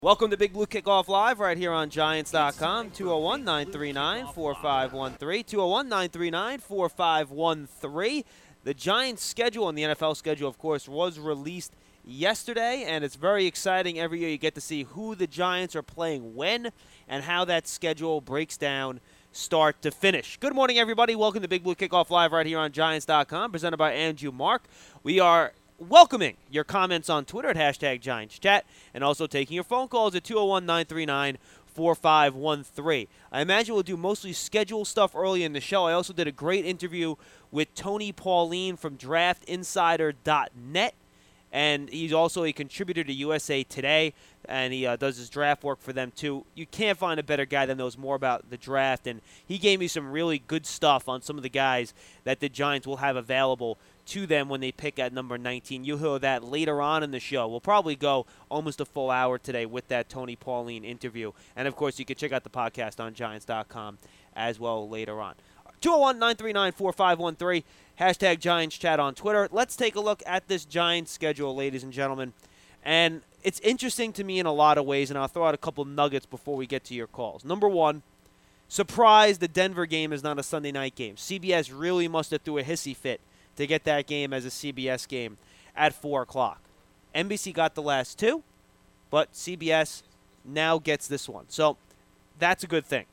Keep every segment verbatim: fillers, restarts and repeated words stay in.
Welcome to Big Blue Kickoff Live right here on Giants dot com, two oh one, nine three nine, four five one three, two oh one, nine three nine, four five one three. The Giants' schedule and the N F L schedule, of course, was released yesterday, and it's very exciting. Every year you get to see who the Giants are playing when and how that schedule breaks down start to finish. Good morning, everybody. Welcome to Big Blue Kickoff Live right here on Giants dot com, presented by Andrew Mark. We are welcoming your comments on Twitter at hashtag GiantsChat, and also taking your phone calls at two oh one, nine three nine, four five one three. I imagine we'll do mostly schedule stuff early in the show. I also did a great interview with Tony Pauline from draft insider dot net, and he's also a contributor to U S A Today, and he uh, does his draft work for them too. You can't find a better guy that knows more about the draft, and he gave me some really good stuff on some of the guys that the Giants will have available to them when they pick at number nineteen. You'll hear that later on in the show. We'll probably go almost a full hour today with that Tony Pauline interview. And, of course, you can check out the podcast on Giants dot com as well later on. two oh one, nine three nine, four five one three, hashtag GiantsChat on Twitter. Let's take a look at this Giants schedule, ladies and gentlemen. And it's interesting to me in a lot of ways, and I'll throw out a couple nuggets before we get to your calls. Number one, surprise, the Denver game is not a Sunday night game. C B S really must have threw a hissy fit to get that game as a C B S game at four o'clock. N B C got the last two, but C B S now gets this one. So that's a good thing.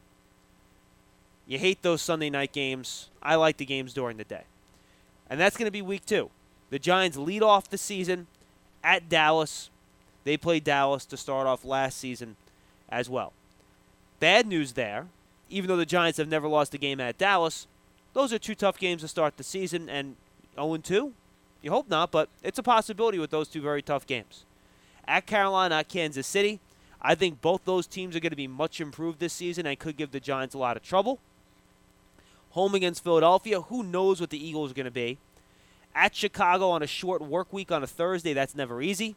You hate those Sunday night games. I like the games during the day. And that's going to be week two. The Giants lead off the season at Dallas. They played Dallas to start off last season as well. Bad news there, even though the Giants have never lost a game at Dallas, those are two tough games to start the season, and oh and two? You hope not, but it's a possibility with those two very tough games. At Carolina, at Kansas City, I think both those teams are going to be much improved this season and could give the Giants a lot of trouble. Home against Philadelphia, who knows what the Eagles are going to be. At Chicago on a short work week on a Thursday, that's never easy.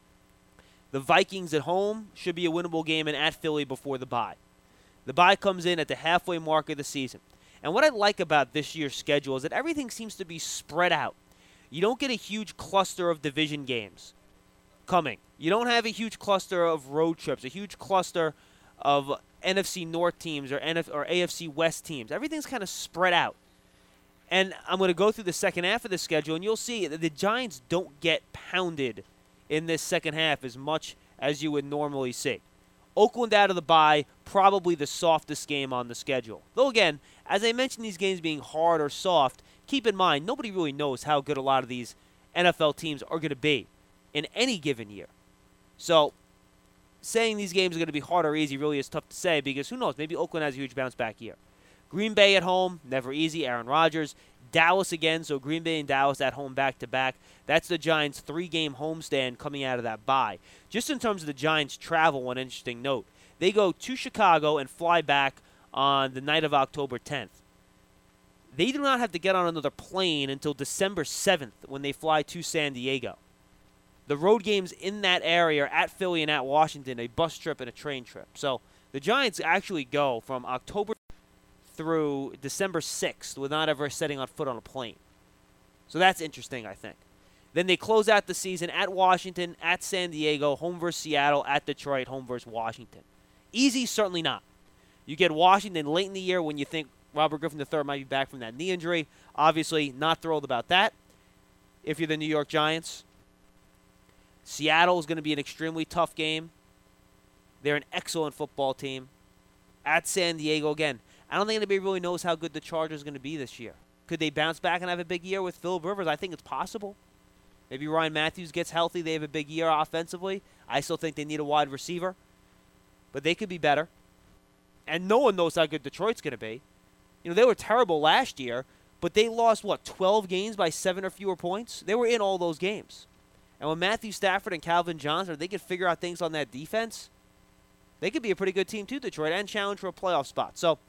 The Vikings at home should be a winnable game, and at Philly before the bye. The bye comes in at the halfway mark of the season. And what I like about this year's schedule is that everything seems to be spread out. You don't get a huge cluster of division games coming. You don't have a huge cluster of road trips, a huge cluster of N F C North teams or N F or A F C West teams. Everything's kind of spread out. And I'm going to go through the second half of the schedule, and you'll see that the Giants don't get pounded in this second half as much as you would normally see. Oakland out of the bye, probably the softest game on the schedule. Though again, as I mentioned these games being hard or soft, keep in mind, nobody really knows how good a lot of these N F L teams are going to be in any given year. So, saying these games are going to be hard or easy really is tough to say because who knows, maybe Oakland has a huge bounce-back year. Green Bay at home, never easy, Aaron Rodgers. Dallas again, so Green Bay and Dallas at home back-to-back. That's the Giants' three-game homestand coming out of that bye. Just in terms of the Giants' travel, one interesting note. They go to Chicago and fly back on the night of October tenth. They do not have to get on another plane until December seventh when they fly to San Diego. The road games in that area are at Philly and at Washington, a bus trip and a train trip. So the Giants actually go from October through December sixth without ever setting on foot on a plane. So that's interesting, I think. Then they close out the season at Washington, at San Diego, home versus Seattle, at Detroit, home versus Washington. Easy? Certainly not. You get Washington late in the year when you think Robert Griffin the third might be back from that knee injury. Obviously, not thrilled about that if you're the New York Giants. Seattle is going to be an extremely tough game. They're an excellent football team. At San Diego, again, I don't think anybody really knows how good the Chargers are going to be this year. Could they bounce back and have a big year with Phillip Rivers? I think it's possible. Maybe Ryan Matthews gets healthy. They have a big year offensively. I still think they need a wide receiver. But they could be better. And no one knows how good Detroit's going to be. You know, they were terrible last year, but they lost, what, twelve games by seven or fewer points? They were in all those games. And when Matthew Stafford and Calvin Johnson, they could figure out things on that defense, they could be a pretty good team too, Detroit, and challenge for a playoff spot. So,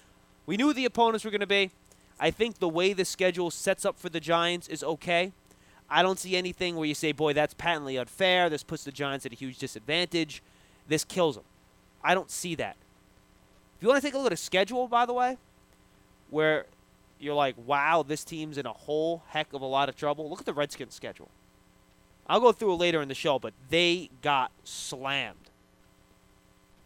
we knew who the opponents were going to be. I think the way the schedule sets up for the Giants is okay. I don't see anything where you say, boy, that's patently unfair. This puts the Giants at a huge disadvantage. This kills them. I don't see that. If you want to take a look at a schedule, by the way, where you're like, wow, this team's in a whole heck of a lot of trouble, look at the Redskins schedule. I'll go through it later in the show, but they got slammed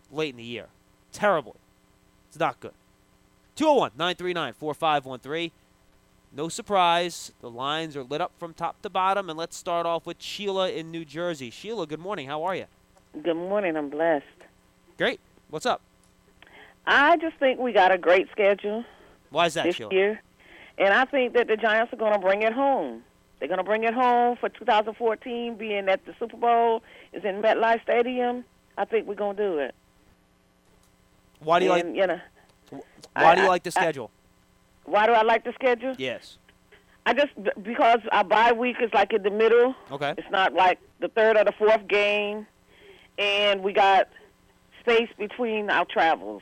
late in the year. Terribly. It's not good. two oh one, nine three nine, four five one three. No surprise. The lines are lit up from top to bottom. And let's start off with Sheila in New Jersey. Sheila, good morning. How are you? Good morning. I'm blessed. Great. What's up? I just think we got a great schedule Why is that, this Sheila? year. And I think that the Giants are going to bring it home. They're going to bring it home for two thousand fourteen, being that the Super Bowl is in MetLife Stadium. I think we're going to do it. Why do you and, like you know, Why I, do you I, like the schedule? I, why do I like the schedule? Yes. I just, because our bye week is like in the middle. Okay. It's not like the third or the fourth game. And we got space between our travels.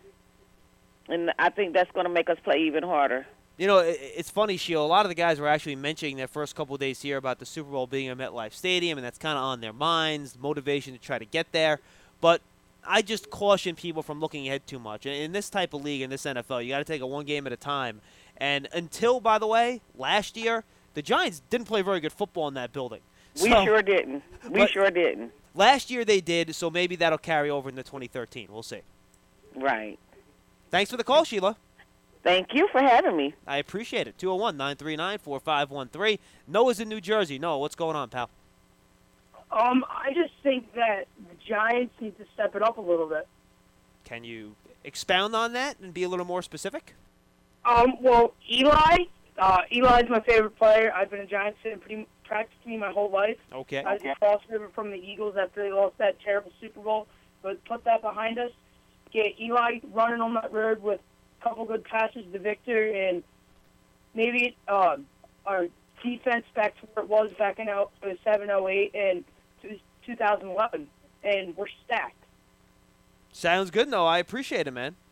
And I think that's going to make us play even harder. You know, it's funny, Sheila. A lot of the guys were actually mentioning their first couple of days here about the Super Bowl being at MetLife Stadium, and that's kind of on their minds, motivation to try to get there. But I just caution people from looking ahead too much. In this type of league, in this N F L, you got to take it one game at a time. And until, by the way, last year, the Giants didn't play very good football in that building. We so, sure didn't. We sure didn't. Last year they did, so maybe that'll carry over into twenty thirteen. We'll see. Right. Thanks for the call, Sheila. Thank you for having me. I appreciate it. two oh one, nine three nine, four five one three. Noah's in New Jersey. Noah, what's going on, pal? Um, I just think that the Giants need to step it up a little bit. Can you expound on that and be a little more specific? Um, well, Eli, uh, Eli's my favorite player. I've been a Giants fan pretty practically my whole life. Okay. I was a crossover from the Eagles after they lost that terrible Super Bowl, but put that behind us. Get Eli running on that road with a couple good passes to Victor, and maybe uh, our defense back to where it was back in oh seven, oh eight, and two thousand eleven, and we're stacked. Sounds good, Noah. I appreciate it, man.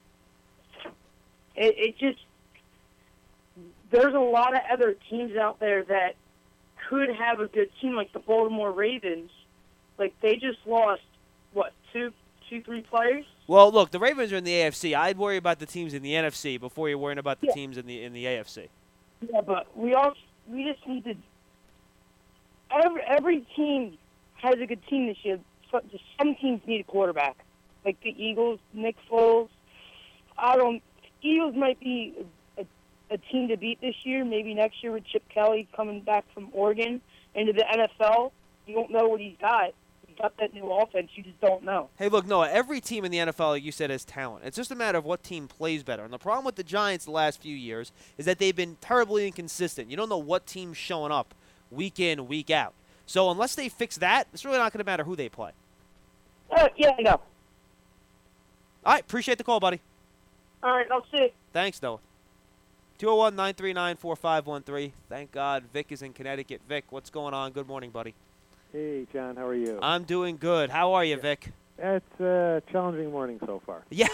It, it just, there's a lot of other teams out there that could have a good team, like the Baltimore Ravens. Like, they just lost, what, two, two, three players? Well, look, the Ravens are in the A F C. I'd worry about the teams in the N F C before you're worrying about the Yeah. teams in the in the A F C. Yeah, but we all we just need to. Every every team has a good team this year. So just some teams need a quarterback, like the Eagles, Nick Foles. I don't. Eagles might be a, a team to beat this year. Maybe next year with Chip Kelly coming back from Oregon into the N F L. You don't know what he's got. He's got that new offense. You just don't know. Hey, look, Noah, every team in the N F L, like you said, has talent. It's just a matter of what team plays better. And the problem with the Giants the last few years is that they've been terribly inconsistent. You don't know what team's showing up week in, week out. So unless they fix that, it's really not going to matter who they play. Uh, yeah, I know. All right, appreciate the call, buddy. All right, I'll see. Thanks, Noah. two oh one, nine three nine, four five one three. Thank God Vic is in Connecticut. Vic, what's going on? Good morning, buddy. Hey, John, how are you? I'm doing good. How are you, Vic? It's a challenging morning so far. Yeah.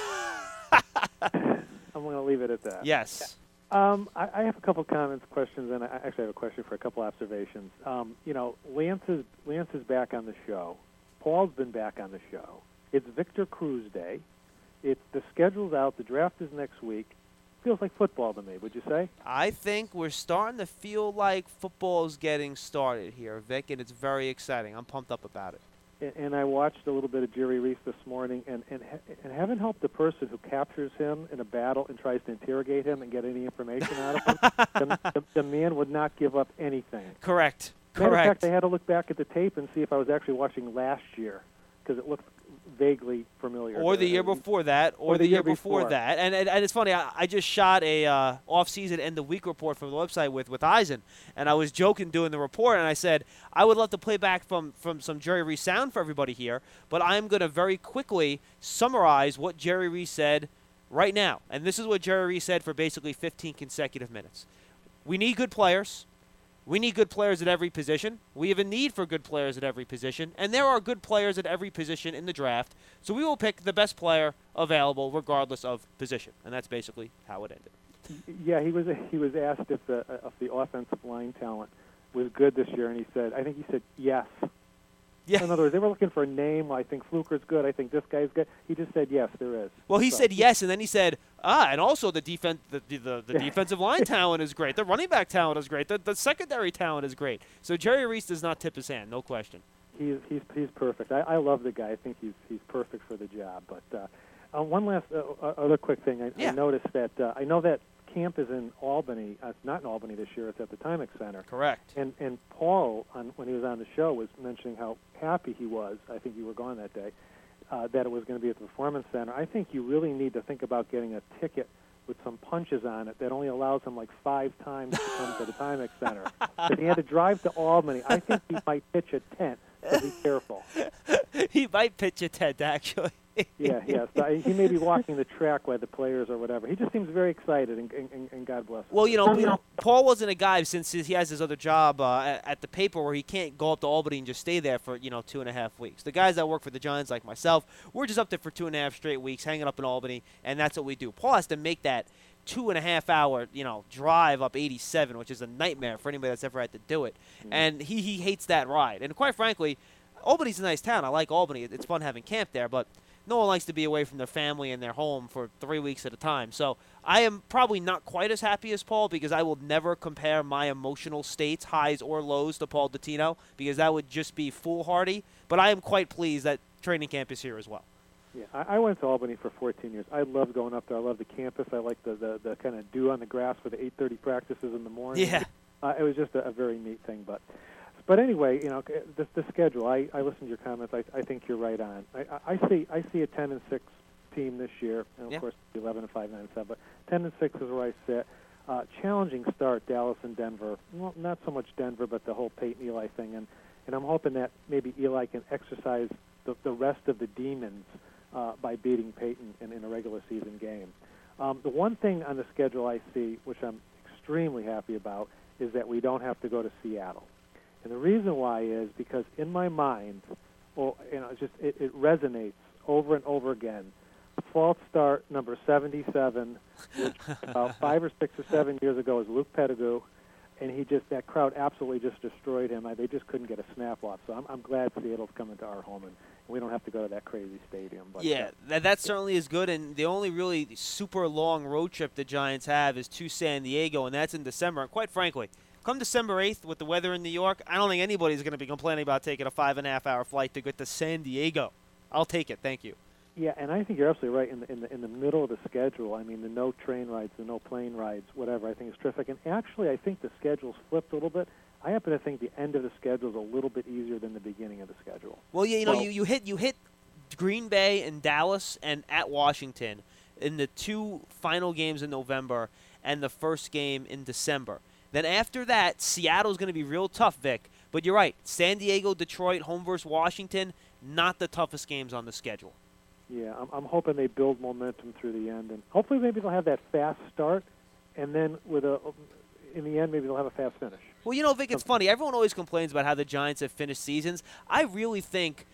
I'm going to leave it at that. Yes. Um, I, I have a couple comments, questions, and I actually have a question for a couple observations. Um, you know, Lance is, Lance is back on the show. Paul's been back on the show. It's Victor Cruz Day. It's the schedule's out. The draft is next week. Feels like football to me, would you say? I think we're starting to feel like football's getting started here, Vic, and it's very exciting. I'm pumped up about it. And, and I watched a little bit of Jerry Reese this morning, and, and, and heaven help the person who captures him in a battle and tries to interrogate him and get any information out of him. the, the, the man would not give up anything. Correct. Matter Correct. of fact, I had to look back at the tape and see if I was actually watching last year because it looked vaguely familiar. Or the year before that, or, or the, the year, year before, before. that. And, and and it's funny, I, I just shot a uh, off-season end-of-week report from the website with, with Eisen, and I was joking doing the report, and I said, I would love to play back from, from some Jerry Reese sound for everybody here, but I'm going to very quickly summarize what Jerry Reese said right now. And this is what Jerry Reese said for basically fifteen consecutive minutes. We need good players. We need good players at every position. We have a need for good players at every position, and there are good players at every position in the draft. So we will pick the best player available regardless of position, and that's basically how it ended. Yeah, he was he was asked if the if the offensive line talent was good this year, and he said, I think he said yes. Yeah. In other words, they were looking for a name. I think Fluker's good. I think this guy's good. He just said yes, there is. Well, he So- said yes, and then he said, ah, and also the defense, the the, the, the defensive line talent is great. The running back talent is great. The, the secondary talent is great. So Jerry Reese does not tip his hand, no question. He's he's he's perfect. I, I love the guy. I think he's he's perfect for the job. But uh, uh, one last uh, other quick thing. I, Yeah. I noticed that uh, I know that camp is in Albany. Uh, it's not in Albany this year. It's at the Timex Center. Correct. And and Paul, on, when he was on the show, was mentioning how happy he was. I think you were gone that day. Uh, that it was going to be at the Performance Center. I think you really need to think about getting a ticket with some punches on it that only allows him like five times to come to the Timex Center. If he had to drive to Albany, I think he might pitch a tent. So be careful. He might pitch a tent, actually. Yeah, yeah. So he may be walking the track while the players or whatever. He just seems very excited, and, and, and God bless him. Well, you know, you know, Paul wasn't a guy since he has his other job uh, at, at the paper where he can't go up to Albany and just stay there for, you know, two and a half weeks. The guys that work for the Giants, like myself, we're just up there for two and a half straight weeks, hanging up in Albany, and that's what we do. Paul has to make that two and a half hour, you know, drive up eighty-seven, which is a nightmare for anybody that's ever had to do it. Mm-hmm. And he, he hates that ride. And quite frankly, Albany's a nice town. I like Albany. It's fun having camp there, but no one likes to be away from their family and their home for three weeks at a time. So I am probably not quite as happy as Paul because I will never compare my emotional states, highs or lows, to Paul Dottino because that would just be foolhardy. But I am quite pleased that training camp is here as well. Yeah, I, I went to Albany for fourteen years. I love going up there. I love the campus. I like the, the, the kind of dew on the grass for the eight thirty practices in the morning. Yeah. Uh, it was just a, a very neat thing. But but anyway, you know, the, the schedule, I, I listened to your comments. I, I think you're right on. I, I see I see a ten and six team this year, and of yeah. course eleven and five, nine and seven. But ten and six is where I sit. Uh, challenging start, Dallas and Denver. Well, not so much Denver, but the whole Peyton Eli thing. And, and I'm hoping that maybe Eli can exercise the, the rest of the demons Uh, by beating Peyton in, in a regular season game. Um, the one thing on the schedule I see, which I'm extremely happy about, is that we don't have to go to Seattle. And the reason why is because in my mind, well, you know, it's just it, it resonates over and over again. False start number seventy-seven, which about five or six or seven years ago was Luke Pettigrew, and he just that crowd absolutely just destroyed him. I, they just couldn't get a snap off. So I'm, I'm glad Seattle's coming to our home and we don't have to go to that crazy stadium. But, yeah, uh, that, that certainly is good. And the only really super long road trip the Giants have is to San Diego, and that's in December. And quite frankly, come December eighth with the weather in New York, I don't think anybody's going to be complaining about taking a five and a half hour flight to get to San Diego. I'll take it. Thank you. Yeah, and I think you're absolutely right. In the in the in the middle of the schedule, I mean, the no train rides, the no plane rides, whatever, I think is terrific. And actually, I think the schedule's flipped a little bit. I happen to think the end of the schedule is a little bit easier than the beginning of the schedule. Well, yeah, you know, Well, you, you hit you hit Green Bay and Dallas and at Washington in the two final games in November and the first game in December. Then after that, Seattle's going to be real tough, Vic. But you're right, San Diego, Detroit, home versus Washington, not the toughest games on the schedule. Yeah, I'm, I'm hoping they build momentum through the end, and hopefully maybe they'll have that fast start, and then with a, in the end, maybe they'll have a fast finish. Well, you know, Vic, it's funny. Everyone always complains about how the Giants have finished seasons. I really think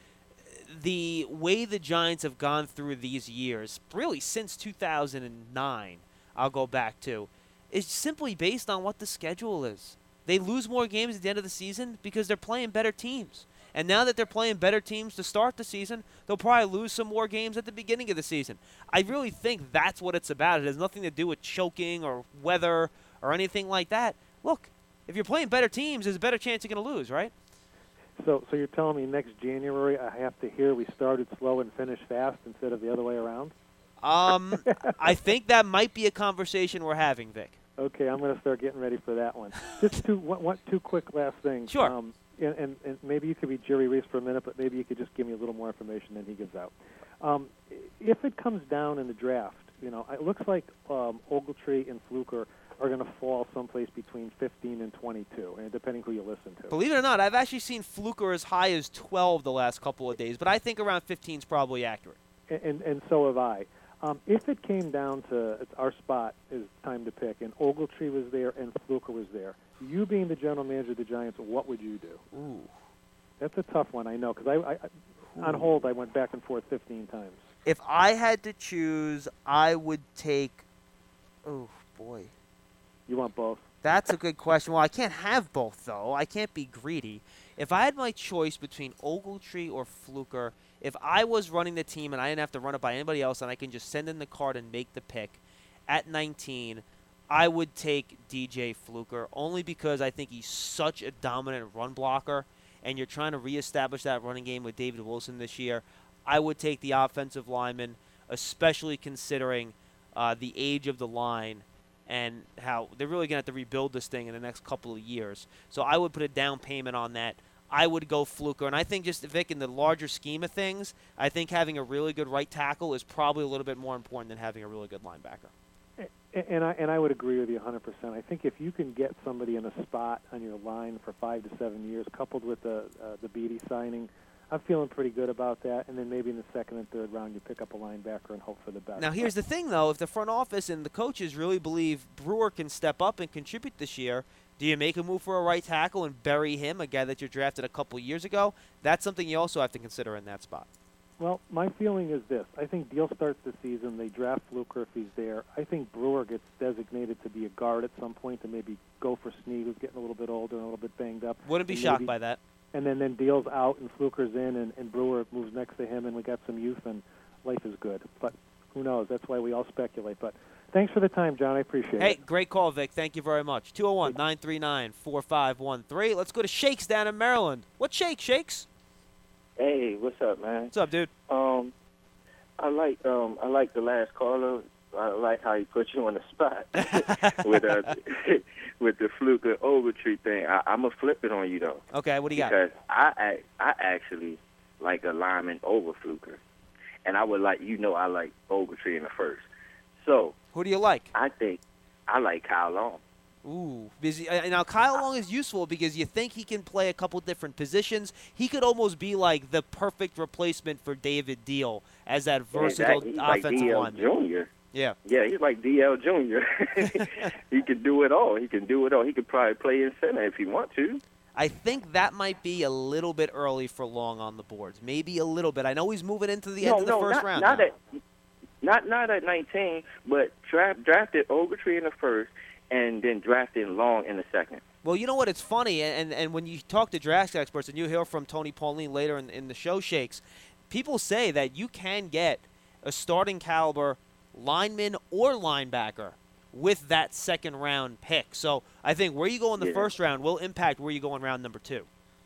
the way the Giants have gone through these years, really since two thousand nine, I'll go back to, is simply based on what the schedule is. They lose more games at the end of the season because they're playing better teams. And now that they're playing better teams to start the season, they'll probably lose some more games at the beginning of the season. I really think that's what it's about. It has nothing to do with choking or weather or anything like that. Look, if you're playing better teams, there's a better chance you're going to lose, right? So, so you're telling me next January I have to hear we started slow and finished fast instead of the other way around? Um, I think that might be a conversation we're having, Vic. Okay, I'm going to start getting ready for that one. Just two, one, one, two quick last things. Sure. Um, and, and, and maybe you could be Jerry Reese for a minute, but maybe you could just give me a little more information than he gives out. Um, if it comes down in the draft, you know, it looks like um, Ogletree and Fluker are going to fall someplace between fifteen and twenty-two, and depending who you listen to. Believe it or not, I've actually seen Fluker as high as twelve the last couple of days, but I think around fifteen is probably accurate. And, and, and so have I. Um, if it came down to it's our spot is time to pick, and Ogletree was there and Fluker was there, you being the general manager of the Giants, what would you do? Ooh. That's a tough one, I know, because I, I, I, on hold I went back and forth fifteen times. If I had to choose, I would take – oh, boy. You want both? That's a good question. Well, I can't have both, though. I can't be greedy. If I had my choice between Ogletree or Fluker, if I was running the team and I didn't have to run it by anybody else and I can just send in the card and make the pick, at nineteen, I would take D J Fluker only because I think he's such a dominant run blocker. and you're trying to reestablish that running game with David Wilson this year, I would take the offensive lineman, especially considering uh, the age of the line and how they're really going to have to rebuild this thing in the next couple of years. So I would put a down payment on that. I would go Fluker. And I think just, Vic, in the larger scheme of things, I think having a really good right tackle is probably a little bit more important than having a really good linebacker. And I, and I would agree with you one hundred percent. I think if you can get somebody in a spot on your line for five to seven years, coupled with the uh, the Beatty signing, I'm feeling pretty good about that. And then maybe in the second and third round, you pick up a linebacker and hope for the best. Now, here's the thing, though. If the front office and the coaches really believe Brewer can step up and contribute this year, do you make a move for a right tackle and bury him, a guy that you drafted a couple years ago? That's something you also have to consider in that spot. Well, my feeling is this. I think Deal starts the season. They draft Fluker if he's there. I think Brewer gets designated to be a guard at some point to maybe go for Snead, who's getting a little bit older and a little bit banged up. Wouldn't be and shocked maybe, by that. And then, then Deal's out and Fluker's in and, and Brewer moves next to him and we got some youth and life is good. But who knows? That's why we all speculate. But thanks for the time, John. I appreciate hey, it. Hey, great call, Vic. Thank you very much. two oh one, nine three nine, four five one three. Let's go to Shakes down in Maryland. What Shake, Shakes? Hey, what's up, man? What's up, dude? Um, I like um, I like the last caller. I like how he put you on the spot with uh, with the Fluker Ogletree thing. I, I'm gonna flip it on you though. Okay, what do you got? Because I I actually like a lineman over Fluker, and I would like you know I like Ogletree in the first. So who do you like? I think I like Kyle Long. Ooh, busy. Uh, now Kyle Long is useful because you think he can play a couple different positions. He could almost be like the perfect replacement for David Deal as that versatile yeah, that, offensive like D L lineman. Junior Yeah. Yeah, he's like D L Junior He can do it all. He can do it all. He could probably play in center if he want to. I think that might be a little bit early for Long on the boards. Maybe a little bit. I know he's moving into the no, end of the no, first not, round. Not now. at, not not at nineteen, but draft, drafted Ogletree in the first, and then drafted Long in the second. Well, you know what? It's funny, and, and when you talk to draft experts, and you hear from Tony Pauline later in, in the show, Shakes, people say that you can get a starting caliber lineman or linebacker with that second round pick. So I think where you go in the yeah. first round will impact where you go in round number two.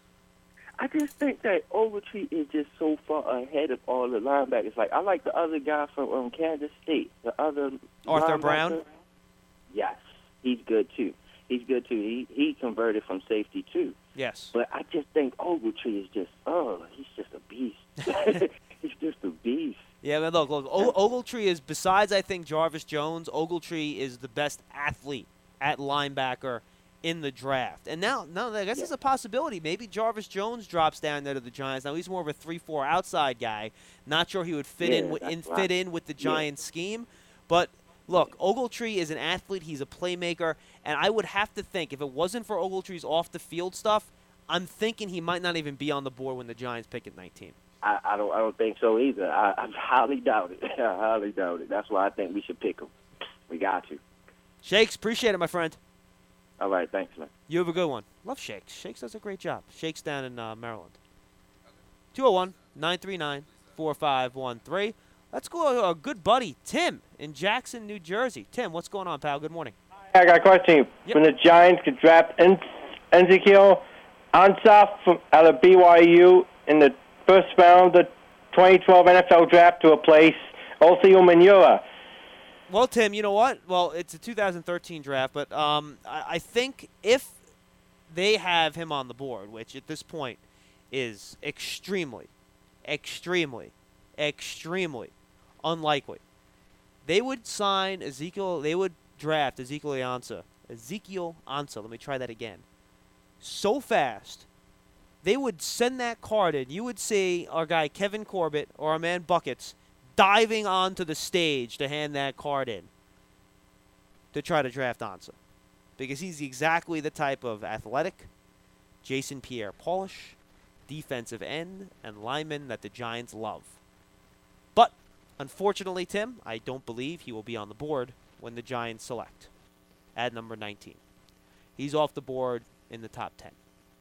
I just think that Ogletree is just so far ahead of all the linebackers. Like I like the other guy from um, Kansas State, the other Arthur linebacker. Brown. Yes, he's good too. He's good too. He he converted from safety too. Yes. But I just think Ogletree is just oh, he's just a beast. He's just a beast. Yeah, but look, look o- Ogletree is, besides, I think, Jarvis Jones, Ogletree is the best athlete at linebacker in the draft. And now, now I guess yeah. it's a possibility. Maybe Jarvis Jones drops down there to the Giants. Now, he's more of a three four outside guy. Not sure he would fit yeah, in, w- in right. fit in with the Giants yeah. scheme. But, look, Ogletree is an athlete. He's a playmaker. And I would have to think, if it wasn't for Ogletree's off-the-field stuff, I'm thinking he might not even be on the board when the Giants pick at nineteen. I, I don't. I don't think so either. I, I highly doubt it. I highly doubt it. That's why I think we should pick him. We got to. Shakes, appreciate it, my friend. All right, thanks, man. You have a good one. Love Shakes. Shakes does a great job. Shakes down in uh, Maryland. two oh one, nine three nine, four five one three. Let's go to our good buddy Tim in Jackson, New Jersey. Tim, what's going on, pal? Good morning. I got a question. Yep. When the Giants could draft en- Ezekiel Ansah from out of B Y U in the first round of the twenty twelve N F L draft to replace Othniel Manura. Well, Tim, you know what? Well, it's a two thousand thirteen draft, but um, I, I think if they have him on the board, which at this point is extremely, extremely, extremely unlikely, they would sign Ezekiel, they would draft Ezekiel Ansah. Ezekiel Ansah, let me try that again. So fast, they would send that card in. You would see our guy Kevin Corbett or our man Buckets diving onto the stage to hand that card in to try to draft Ansah. Because he's exactly the type of athletic, Jason Pierre-Polish, defensive end, and lineman that the Giants love. But, unfortunately, Tim, I don't believe he will be on the board when the Giants select at number nineteen. He's off the board in the top ten.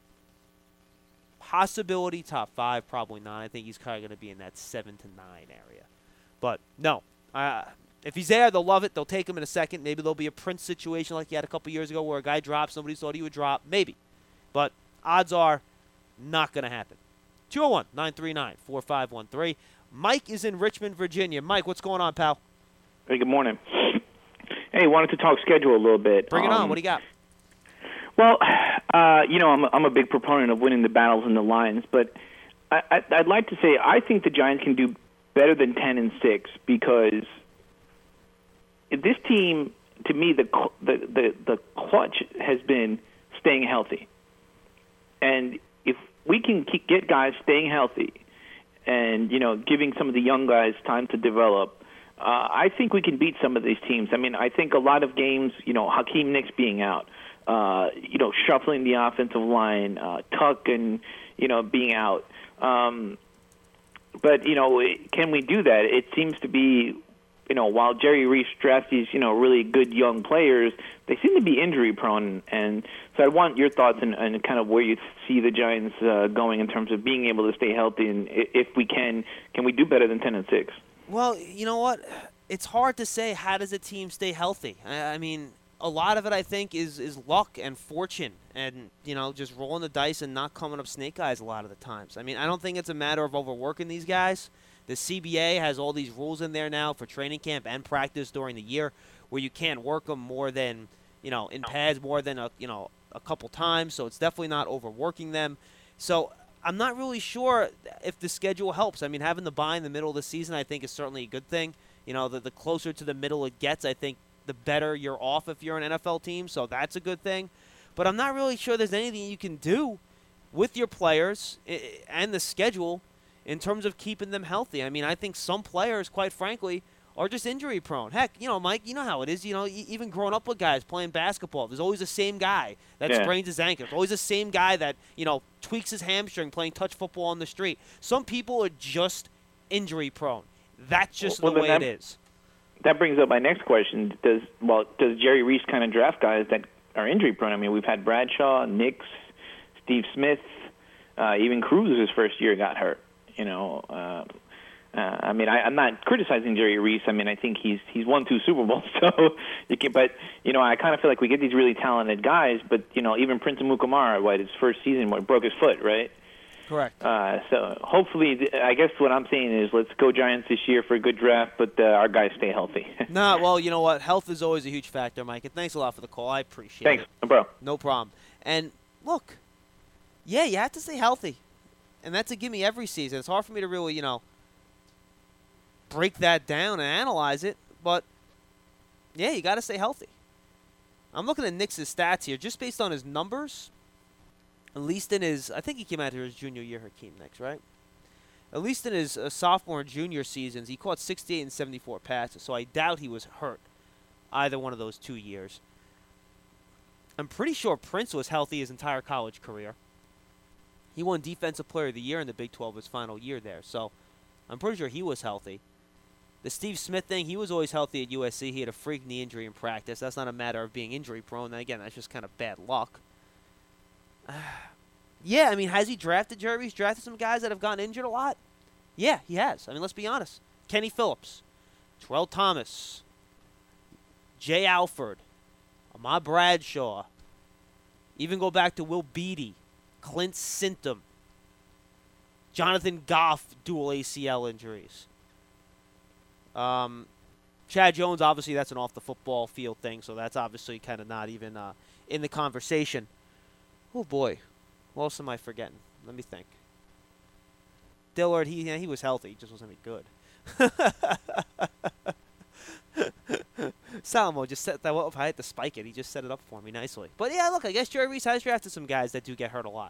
Possibility top five, probably not. I think he's kind of going to be in that seven to nine area. But, no. Uh, if he's there, they'll love it. They'll take him in a second. Maybe there'll be a Prince situation like he had a couple years ago where a guy drops, nobody thought he would drop. Maybe. But odds are Not going to happen. two oh one, nine three nine, four five one three. Mike is in Richmond, Virginia. Mike, what's going on, pal? Hey, good morning. Hey, wanted to talk schedule a little bit. Bring it um, on. What do you got? Well, uh, you know, I'm, I'm a big proponent of winning the battles in the lines, but I, I, I'd like to say I think the Giants can do better than ten and six because this team, to me, the the the, the clutch has been staying healthy, and if we can keep, get guys staying healthy, and you know, giving some of the young guys time to develop. Uh, I think we can beat some of these teams. I mean, I think a lot of games, you know, Hakeem Nicks being out, uh, you know, shuffling the offensive line, uh, Tuck and, you know, being out. Um, but, you know, can we do that? It seems to be, you know, while Jerry Reese drafts these, you know, really good young players, they seem to be injury prone. And so I want your thoughts on, on kind of where you see the Giants uh, going in terms of being able to stay healthy. And if we can, can we do better than ten and six? Well, you know what? It's hard to say how does a team stay healthy. I, I mean, a lot of it, I think, is, is luck and fortune and, you know, just rolling the dice and not coming up snake eyes a lot of the times. I mean, I don't think it's a matter of overworking these guys. The C B A has all these rules in there now for training camp and practice during the year where you can't work them more than, you know, in pads more than, a, you know, a couple times. So it's definitely not overworking them. So I'm not really sure if the schedule helps. I mean, having the bye in the middle of the season, I think, is certainly a good thing. You know, the, the closer to the middle it gets, I think the better you're off if you're an N F L team, so that's a good thing. But I'm not really sure there's anything you can do with your players and the schedule in terms of keeping them healthy. I mean, I think some players, quite frankly, are just injury prone. Heck, you know, Mike, you know how it is. You know, even growing up with guys playing basketball, there's always the same guy that yeah. sprains his ankle. There's always the same guy that, you know, tweaks his hamstring playing touch football on the street. Some people are just injury prone. That's just well, the way that, it is. That brings up my next question. Does well, does Jerry Reese kind of draft guys that are injury prone? I mean, we've had Bradshaw, Nicks, Steve Smith, uh, even Cruz his first year got hurt. You know, uh, uh, I mean, I, I'm not criticizing Jerry Reese. I mean, I think he's he's won two Super Bowls. So, you can, but you know, I kind of feel like we get these really talented guys. But you know, even Prince Amukamara, what his first season, what broke his foot, right? Correct. Uh, so hopefully, I guess what I'm saying is let's go Giants this year for a good draft, but uh, our guys stay healthy. Nah, well, you know what? Health is always a huge factor, Mike. And thanks a lot for the call. I appreciate Thanks. it. Thanks, bro. No problem. And look, yeah, you have to stay healthy. And that's a gimme every season. It's hard for me to really, you know, break that down and analyze it. But, yeah, you got to stay healthy. I'm looking at Nick's stats here. Just based on his numbers, at least in his, I think he came out here his junior year, Hakeem Nicks, right? At least in his uh, sophomore and junior seasons, he caught sixty-eight and seventy-four passes. So I doubt he was hurt either one of those two years. I'm pretty sure Prince was healthy his entire college career. He won Defensive Player of the Year in the Big twelve his final year there. So I'm pretty sure he was healthy. The Steve Smith thing, he was always healthy at U S C. He had a freak knee injury in practice. That's not a matter of being injury prone. And again, that's just kind of bad luck. Uh, yeah, I mean, has he drafted Jerry? He's drafted some guys that have gotten injured a lot? Yeah, he has. I mean, let's be honest. Kenny Phillips, Terrell Thomas, Jay Alford, Ahmad Bradshaw, even go back to Will Beatty, Clint Sintum, Jonathan Goff, dual A C L injuries. Um, Chad Jones, obviously, that's an off-the-football field thing, so that's obviously kind of not even uh, in the conversation. Oh, boy. What else am I forgetting? Let me think. Dillard, he yeah, he was healthy. He just wasn't any good. Salamo just set that up. If I had to spike it, he just set it up for me nicely. But, yeah, look, I guess Jerry Reese has drafted some guys that do get hurt a lot.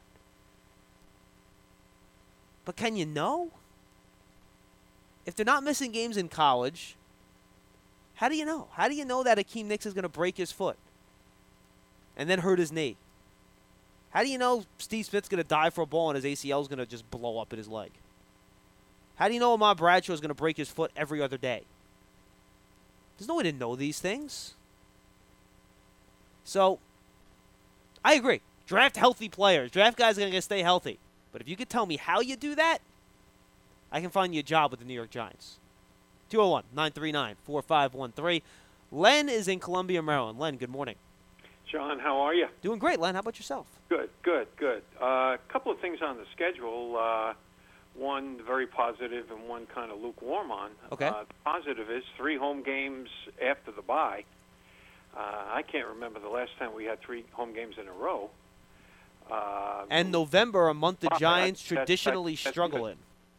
But can you know? If they're not missing games in college, how do you know? How do you know that Hakeem Nicks is going to break his foot and then hurt his knee? How do you know Steve Smith's going to dive for a ball and his A C L is going to just blow up in his leg? How do you know Ahmad Bradshaw is going to break his foot every other day? There's no way to know these things. So, I agree. Draft healthy players. Draft guys are going to stay healthy. But if you could tell me how you do that, I can find you a job with the New York Giants. two oh one, nine three nine, four five one three. Len is in Columbia, Maryland. Len, good morning. John, how are you? Doing great, Len. How about yourself? Good, good, good. A uh, couple of things on the schedule. Uh, one very positive and one kind of lukewarm on. Okay. Uh, the positive is three home games after the bye. Uh, I can't remember the last time we had three home games in a row. Uh, and November, a month the uh, Giants that's, that's, traditionally that's, that's struggle good. in.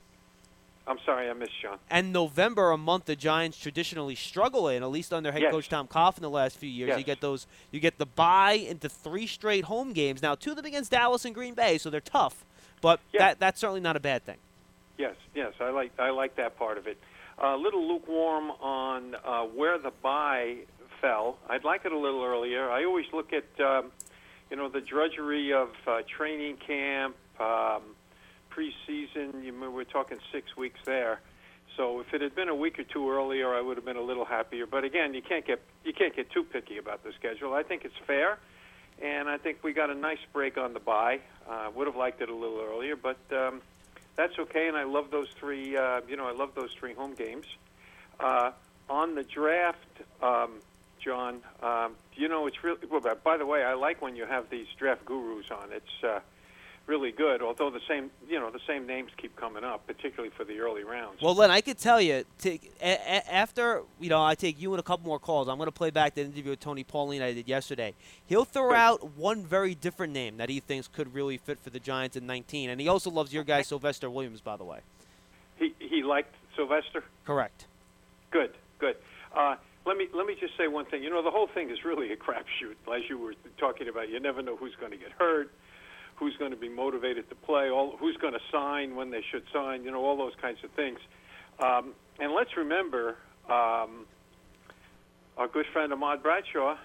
I'm sorry, I missed John. And November, a month the Giants traditionally struggle in, at least under head yes. coach Tom Coughlin the last few years. Yes. You get those, you get the bye into three straight home games. Now, two of them against Dallas and Green Bay, so they're tough. But yeah. that that's certainly not a bad thing. Yes, yes, I like I like that part of it. A uh, little lukewarm on uh, where the bye fell. I'd like it a little earlier. I always look at um, you know the drudgery of uh, training camp. Um, preseason, you know, we're talking six weeks there. So if it had been a week or two earlier, I would have been a little happier. But again, you can't get you can't get too picky about the schedule. I think it's fair, and I think we got a nice break on the bye. Uh, would have liked it a little earlier, but um, that's okay. And I love those three. Uh, you know, I love those three home games. Uh, on the draft, um, John, um, you know, it's really. Well, by the way, I like when you have these draft gurus on. It's uh, really good, although the same, you know, the same names keep coming up, particularly for the early rounds. Well, Len, I could tell you, to, a, a, after, you know, I take you and a couple more calls, I'm going to play back the interview with Tony Pauline I did yesterday. He'll throw Good. out one very different name that he thinks could really fit for the Giants in nineteen, and he also loves your guy, Sylvester Williams, by the way. He he liked Sylvester? Correct. Good, good. Uh, let me let me just say one thing. You know, the whole thing is really a crapshoot, as you were talking about. You never know who's going to get hurt, who's going to be motivated to play, all, who's going to sign when they should sign, you know, all those kinds of things. Um, and let's remember um, our good friend Ahmad Bradshaw,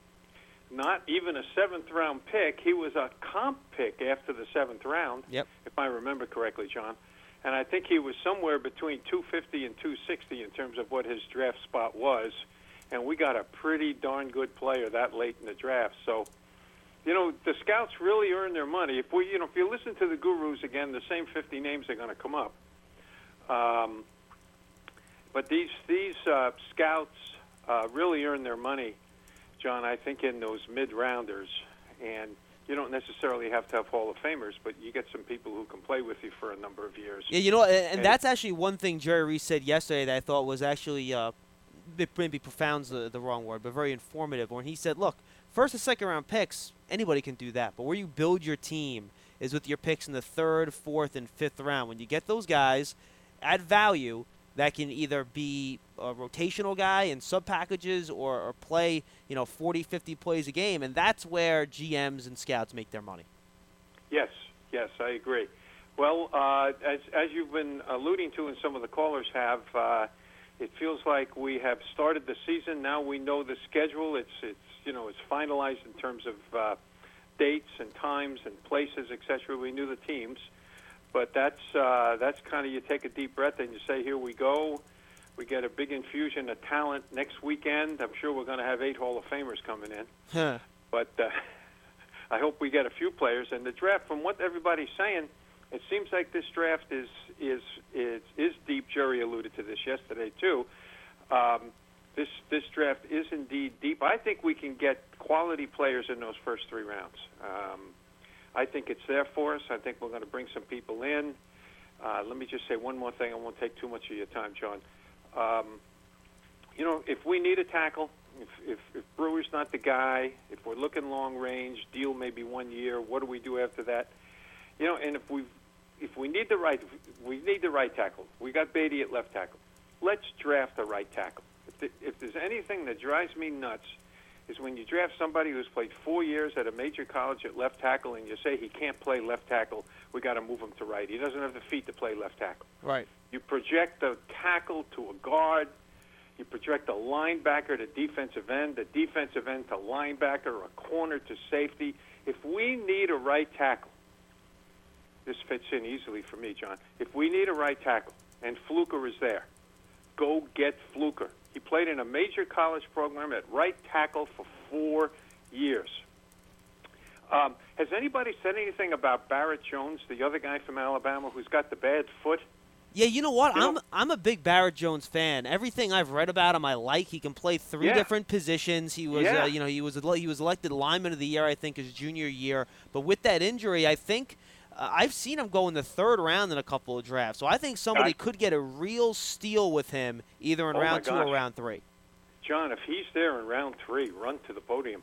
not even a seventh-round pick. He was a comp pick after the seventh round, yep. if I remember correctly, John. And I think he was somewhere between two fifty and two sixty in terms of what his draft spot was. And we got a pretty darn good player that late in the draft. So, you know, the scouts really earn their money. If we, you know, if you listen to the gurus again, the same fifty names are going to come up. Um, but these these uh, scouts uh, really earn their money, John. I think in those mid-rounders, and you don't necessarily have to have Hall of Famers, but you get some people who can play with you for a number of years. Yeah, you know, and, and and that's actually one thing Jerry Reese said yesterday that I thought was actually uh, maybe profound's the, the wrong word, but very informative. When he said, "Look, first and second round picks, anybody can do that. But where you build your team is with your picks in the third, fourth, and fifth round. When you get those guys at value that can either be a rotational guy in sub packages or, or play, you know, forty, fifty plays a game, and that's where G Ms and scouts make their money." Yes, yes, I agree. Well, uh, as as you've been alluding to, and some of the callers have, uh, it feels like we have started the season. Now we know the schedule. It's it's you know it's finalized in terms of uh, dates and times and places, et cetera. We knew the teams, but that's uh, that's kind of, you take a deep breath and you say, here we go. We get a big infusion of talent next weekend. I'm sure we're going to have eight Hall of Famers coming in. Huh. But uh, I hope we get a few players. And the draft, from what everybody's saying, it seems like this draft is is is, is deep. Jerry alluded to this yesterday too. Um, this this draft is indeed deep. I think we can get quality players in those first three rounds. Um, I think it's there for us. I think we're going to bring some people in. Uh, let me just say one more thing. I won't take too much of your time, John. Um, you know, if we need a tackle, if, if, if Brewer's not the guy, if we're looking long range, deal maybe one year, what do we do after that? You know, and if we if we need the right we need the right tackle. We got Beatty at left tackle. Let's draft the right tackle. If, the, if there's anything that drives me nuts, is when you draft somebody who's played four years at a major college at left tackle and you say he can't play left tackle, we got to move him to right. He doesn't have the feet to play left tackle. Right. You project the tackle to a guard. You project a linebacker to defensive end, a defensive end to linebacker, a corner to safety. If we need a right tackle, this fits in easily for me, John. If we need a right tackle and Fluker is there, go get Fluker. He played in a major college program at right tackle for four years. Um, has anybody said anything about Barrett Jones, the other guy from Alabama who's got the bad foot? Yeah, you know what? You I'm know- I'm a big Barrett Jones fan. Everything I've read about him, I like. He can play three Yeah. different positions. He was, Yeah. uh, you know, he was he was elected lineman of the year, I think, his junior year. But with that injury, I think uh, I've seen him go in the third round in a couple of drafts. So I think somebody I- could get a real steal with him, either in Oh, my round two or gosh. round three. John, if he's there in round three, run to the podium.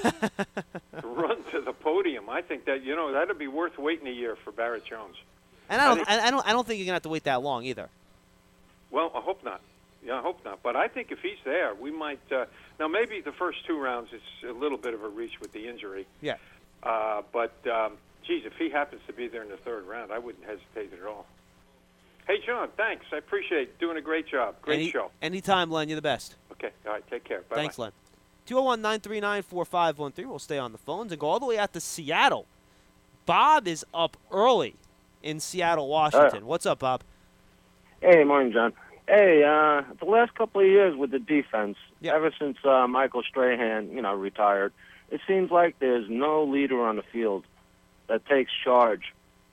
Run to the podium. I think that, you know, that'd be worth waiting a year for Barrett Jones. And I I don't, think- I, I don't, I don't think you're gonna have to wait that long either. Well, I hope not. Yeah, I hope not. But I think if he's there, we might. Uh, now, maybe the first two rounds is a little bit of a reach with the injury. Yeah. Uh, but, um, geez, if he happens to be there in the third round, I wouldn't hesitate at all. Hey, John, thanks. I appreciate it. Doing a great job. Great Any, show. Anytime, Len. You're the best. Okay. All right. Take care. Bye. Thanks, Len. two oh one, nine three nine, four five one three. We'll stay on the phones and go all the way out to Seattle. Bob is up early in Seattle, Washington. What's up, Bob? Hey, morning, John. Hey, uh, the last couple of years with the defense, Yeah. ever since uh, Michael Strahan, you know, retired, it seems like there's no leader on the field that takes charge.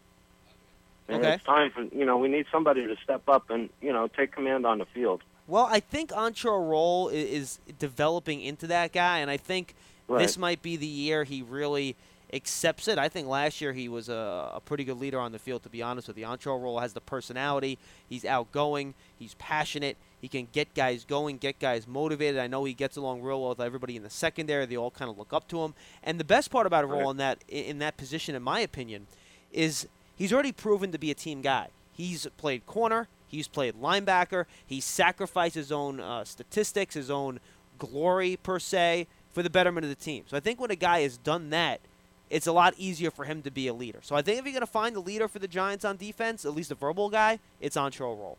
And Okay. it's time for, you know, we need somebody to step up and, you know, take command on the field. Well, I think Ancho Roll i- is developing into that guy, and I think Right. this might be the year he really accepts it. I think last year he was a, a pretty good leader on the field, to be honest with you. Ancho Roll has the personality. He's outgoing. He's passionate. He can get guys going, get guys motivated. I know he gets along real well with everybody in the secondary. They all kind of look up to him. And the best part about Roll in that in that position, in my opinion, is he's already proven to be a team guy. He's played corner. He's played linebacker. He sacrificed his own uh, statistics, his own glory, per se, for the betterment of the team. So I think when a guy has done that, it's a lot easier for him to be a leader. So I think if you're going to find a leader for the Giants on defense, at least a verbal guy, it's Ancho Roll.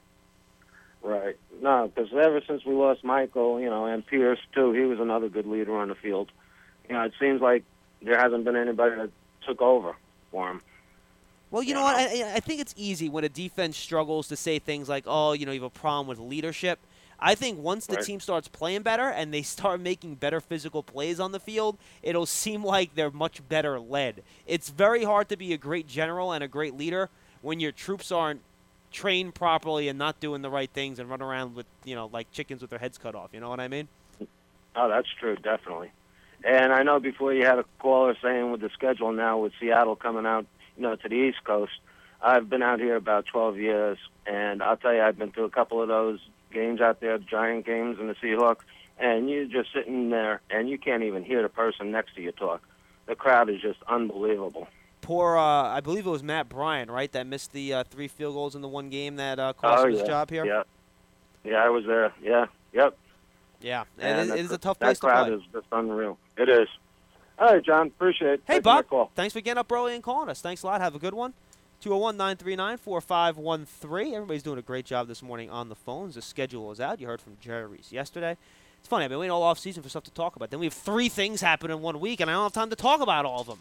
Right. No, because ever since we lost Michael, you know, and Pierce, too, he was another good leader on the field. You know, it seems like there hasn't been anybody that took over for him. Well, you know what? I, I think it's easy when a defense struggles to say things like, oh, you know, you have a problem with leadership. I think once the Right. team starts playing better and they start making better physical plays on the field, it'll seem like they're much better led. It's very hard to be a great general and a great leader when your troops aren't trained properly and not doing the right things and run around with, you know, like chickens with their heads cut off. You know what I mean? Oh, that's true, definitely. And I know before you had a caller saying with the schedule now with Seattle coming out, you know, to the East Coast, I've been out here about twelve years, and I'll tell you, I've been through a couple of those games out there, the Giant games and the Seahawks, and you're just sitting there, and you can't even hear the person next to you talk. The crowd is just unbelievable. Poor, uh, I believe it was Matt Bryan, right, that missed the uh, three field goals in the one game that uh, cost oh, him yeah. his job here? Yeah, yeah, I was there. Yeah, yep. Yeah, And it is, that- it is a tough that place to crowd play. is just unreal. It is. All right, John, appreciate it. Hey, Thanks for my Bob. call. Thanks for getting up early and calling us. Thanks a lot. Have a good one. two oh one, nine three nine, four five one three. Everybody's doing a great job this morning on the phones. The schedule is out. You heard from Jerry Reese yesterday. It's funny. I've been waiting all off season for stuff to talk about. Then we have three things happen in one week, and I don't have time to talk about all of them.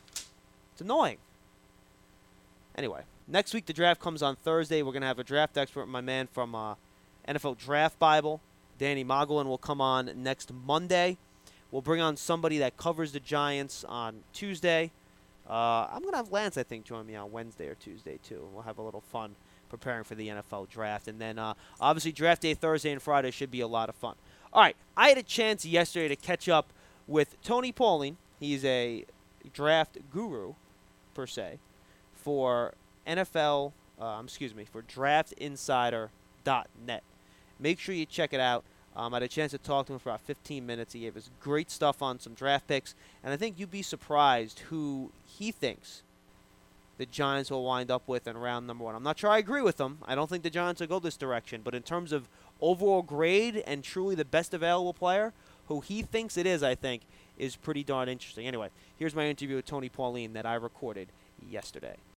It's annoying. Anyway, next week the draft comes on Thursday. We're going to have a draft expert, my man from uh, N F L Draft Bible. Danny Mogulin will come on next Monday. We'll bring on somebody that covers the Giants on Tuesday. Uh, I'm going to have Lance, I think, join me on Wednesday or Tuesday, too. We'll have a little fun preparing for the N F L draft. And then, uh, obviously, draft day Thursday and Friday should be a lot of fun. All right, I had a chance yesterday to catch up with Tony Pauline. He's a draft guru, per se, for N F L, uh, excuse me, for draft insider dot net. Make sure you check it out. Um, I had a chance to talk to him for about fifteen minutes. He gave us great stuff on some draft picks, and I think you'd be surprised who he thinks the Giants will wind up with in round number one. I'm not sure I agree with him. I don't think the Giants will go this direction, but in terms of overall grade and truly the best available player, who he thinks it is, I think, is pretty darn interesting. Anyway, here's my interview with Tony Pauline that I recorded yesterday.